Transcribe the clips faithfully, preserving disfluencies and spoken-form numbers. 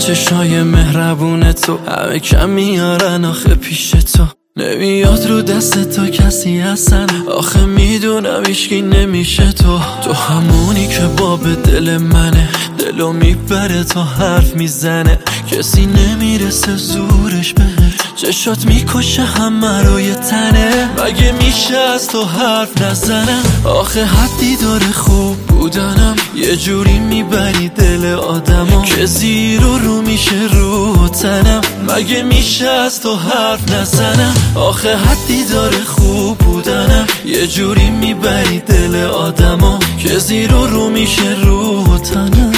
چشای مهربون تو همه کم میارن آخه پیش تو. نمیاد رو دست تو کسی هستن، آخه میدونم هیچکی نمیشه تو. تو همونی که باب دل منه، دلو میبره تا حرف میزنه، کسی نمیرسه زورش بهت. چشات میکشه همه رو یه تنه، مگه میشه از تو حرف نزنم؟ آخه حدی داره خوب بودنم، یه جوری میبری دل آدمو که زیر و رو میشه رو تنم. مگه میشه از تو حرف نزنم؟ آخه حدی داره خوب بودنم، یه جوری میبری دل آدمو که زیر و رو میشه رو تنم.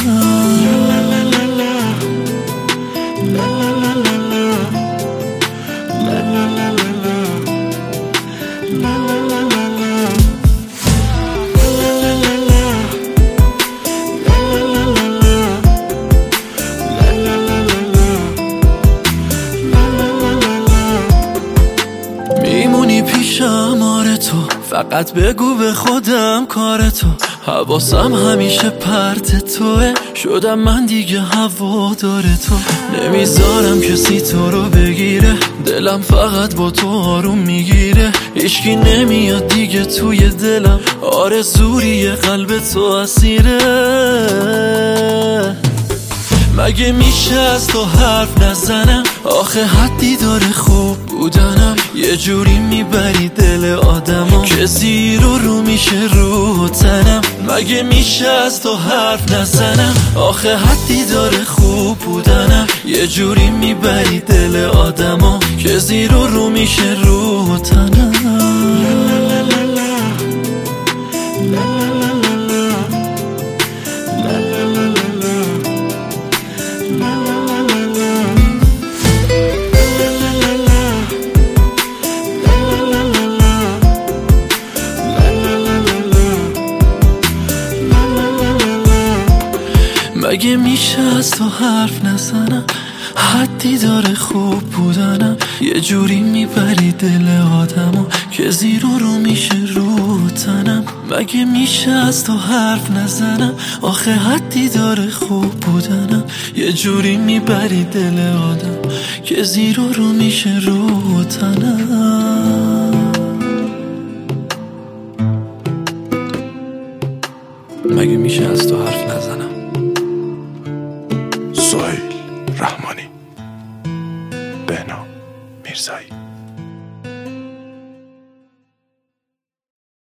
میمونی پیشم آره تو، فقط بگو به خودم کار تو. حواسم همیشه پرت توه، شدم من دیگه هوادار تو. نمیذارم کسی تو رو بگیره، دلم فقط با تو آروم میگیره. هیچکی نمیاد دیگه توی دلم، آرزوی قلب تو اسیره. مگه میشه از تو حرف نزنم؟ آخه حدی داره خوب بودنم، یه جوری میبری دل آدمو که زیر و رو میشه رو تنم. مگه میشه از تو حرف نزنم؟ آخه حدی داره خوب بودنم، یه جوری میبری دل آدمو که زیر و رو میشه رو تنم. مگه میشه از تو حرف نزنم؟ حدی داره خوب بودنم، یه جوری میبری دل آدمو که زیر و رو میشه رو تنم. مگه میشه از تو حرف نزنم؟ آخه حدی داره خوب بودنم، یه جوری میبری دل آدم که زیر و رو میشه رو تنم. مگه میشه از تو حرف نزنم؟ سهیل رحمانی، بهنام میرزایی.